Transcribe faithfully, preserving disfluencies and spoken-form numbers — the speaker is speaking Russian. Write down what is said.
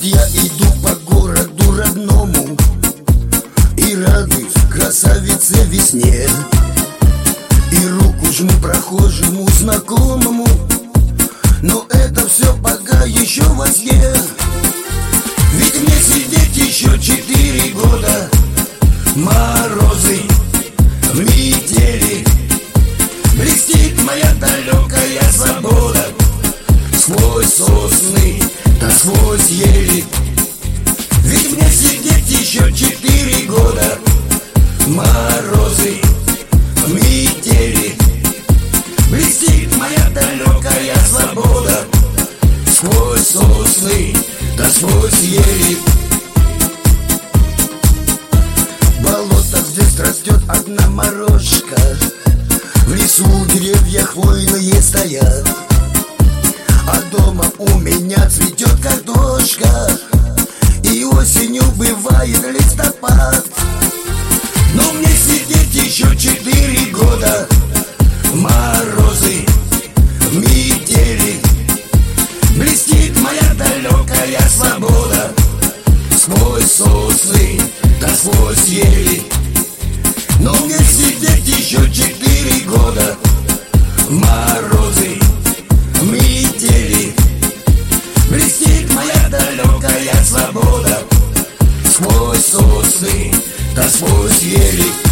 я иду по городу родному и радуюсь красавице весне, и руку жму прохожему знакомому, но это все пока еще во сне. Ведь мне сидеть еще четыре года, морозы, метели, блестит моя далекая свобода сквозь сосны, да сквозь ели. Ведь мне сидеть еще четыре года, морозы, метели, блестит моя далекая свобода сквозь сосны, да сквозь ели. В болотах здесь растет одна морожка, в лесу деревья хвойные стоят, а дома у меня цветет картошка, и осенью бывает листопад. Но мне сидеть еще четыре года, морозы, метели, блестит моя далекая свобода сквозь сосны, да сквозь ели. Но мне сидеть еще четыре года, морозы, метели, блестит моя далекая свобода сквозь сосны, да сквозь ели.